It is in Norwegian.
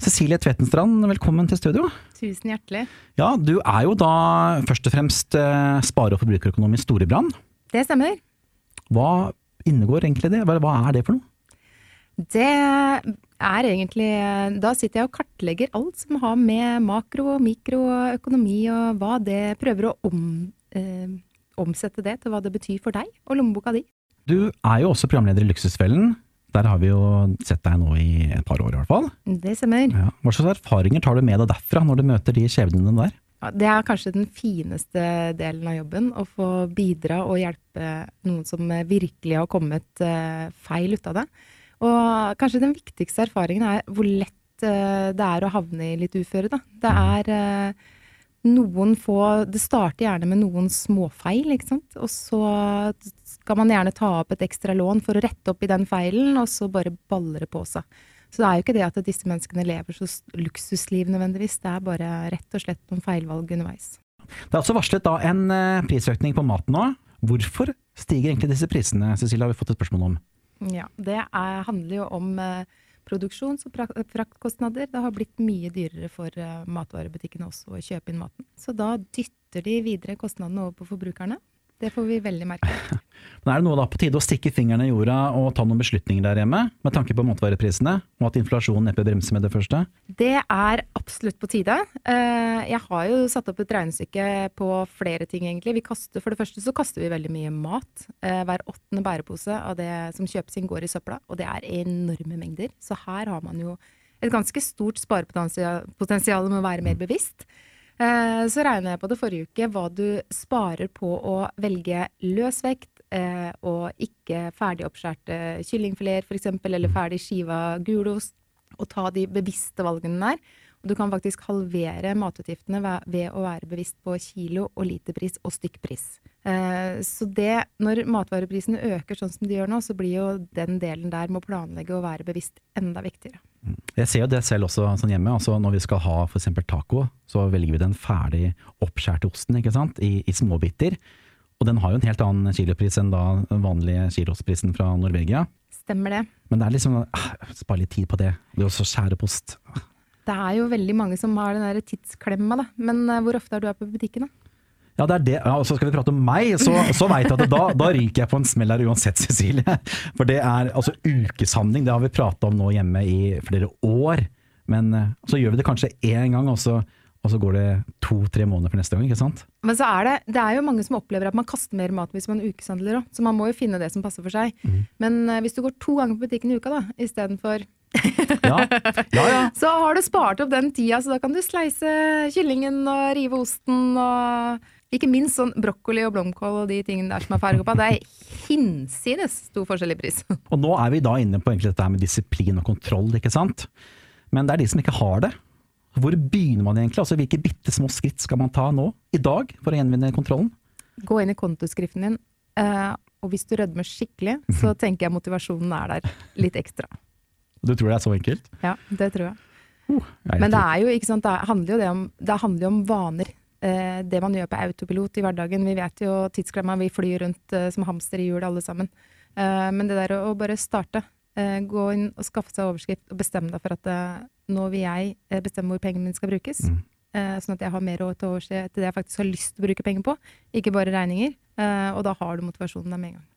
Cecilie Tvetenstrand, velkommen til studio. Tusen hjertelig. Ja, du jo da først og fremst spare- og forbrukerøkonom i Storebrand. Det stemmer. Hva innegår egentlig det? Hva det for noe? Det egentlig, da sitter jeg og kartlegger alt som har med makro- og mikroøkonomi og hva det prøver å omsette det til hva det betyr for deg og lommeboka di. Du jo også programleder i Luksusfellen. Der har vi jo sett deg nå i et par år i hvert fall. Det stemmer. Ja. Hva slags erfaringer tar du med deg derfra når du møter de skjebnene der? Ja, det kanskje den fineste delen av jobben, å få bidra og hjelpe noen som virkelig har kommet feil ut av det. Og kanskje den viktigste erfaringen hvor lett det å havne i litt uføre. Da. Det det starter gjerne med noen småfeil, ikke sant? Og så skal man gjerne ta opp et ekstra lån for å rette opp i den feilen, og så bare baller det på seg. Så det jo ikke det at disse menneskene lever så luksusliv nødvendigvis, det bare rett og slett noen feilvalg underveis. Det også varslet da en prisøkning på maten nå. Hvorfor stiger egentlig disse prisene, Cecilie, har vi fått et spørsmål om? Ja, det handler jo om produksjons- og fraktkostnader. Det har blitt mye dyrere for matvarebutikkene også å kjøpe inn maten. Så da dytter de videre kostnadene over på forbrukerne. Det får vi veldig merke. Men det noe da på tide å stikke fingrene i jorda og ta noen beslutninger der hjemme, med tanke på matvareprisene, og at inflasjonen neppe bremser med det første? Det absolutt på tide. Jeg har jo satt opp et regnestykke på flere ting egentlig. For det første så kaster vi veldig mye mat. Hver 8. bærepose av det som kjøpes inn går i søpla, og det enorme mengder. Så her har man jo et ganske stort sparepotensial med å være mer bevisst. Så regner jeg på det forrige uke hva du sparer på å velge løsvekt og ikke ferdig oppskjærte kyllingfileter for eksempel, eller ferdig skiva gulost, og ta de bevisste valgene der. Og du kan faktisk halvere matutgiftene ved å være bevisst på kilo- og literpris og stykkpris. Så når matvareprisene øker sånn som de gjør nå, så blir jo den delen der med å planlegge og være bevisst enda viktigere. Jeg ser jo det selv også sånn hjemme, altså når vi skal ha for eksempel taco, så velger vi den ferdig oppskjærte osten, ikke sant, i småbiter. Og den har jo en helt annen kilopris enn da den vanlige kilosprisen fra Norvegia. Stemmer det. Men det liksom, spar litt tid på det, det å skjære på ost. Det jo veldig mange som har den der tidsklemma da, men hvor ofte du på butikken da? Ja, det det. Ja, og så skal vi prate om meg, så vet jeg at da ryker jeg på en smell her uansett, Cecilie. For det altså ukeshandling, det har vi pratet om nå hjemme i flere år. Men så gjør vi det kanskje en gang, og så går det 2-3 måneder for neste gang, ikke sant? Men så det jo mange som opplever at man kaster mer mat hvis man ukeshandler også, så man må jo finne det som passer for seg. Men hvis du går 2 ganger på butikken i uka da, i stedet for ja. Så har du spart opp den tida, så da kan du sleise kyllingen og rive osten og ikke minst sånn brokkoli og blomkål og de tingene der som ferdig oppå. Det hinsides stor forskjell i pris. Og nå vi da inne på egentlig dette med disiplin og kontroll, ikke sant? Men det de som ikke har det. Hvor begynner man egentlig? Altså hvilke bitte små skritt skal man ta nå, i dag, for å gjenvinne kontrollen? Gå inn i kontoskriften din, og hvis du rødmer skikkelig, så tenker jeg motivasjonen der litt ekstra. Du tror det så enkelt? Ja, det tror jeg. Men det jo, ikke sant, det handler jo om vaner. Det man gjør på autopilot i hverdagen. Vi vet jo tidsklemma, vi flyr rundt som hamster i hjul alle sammen. Men det der å bare starte, gå inn og skaffe seg overskrift og bestemme deg for at nå vil jeg bestemme hvor pengene mine skal brukes. Sånn at jeg har mer råd til å overse til det jeg faktisk har lyst til å bruke penger på, ikke bare regninger. Og da har du motivasjonen der med en gang.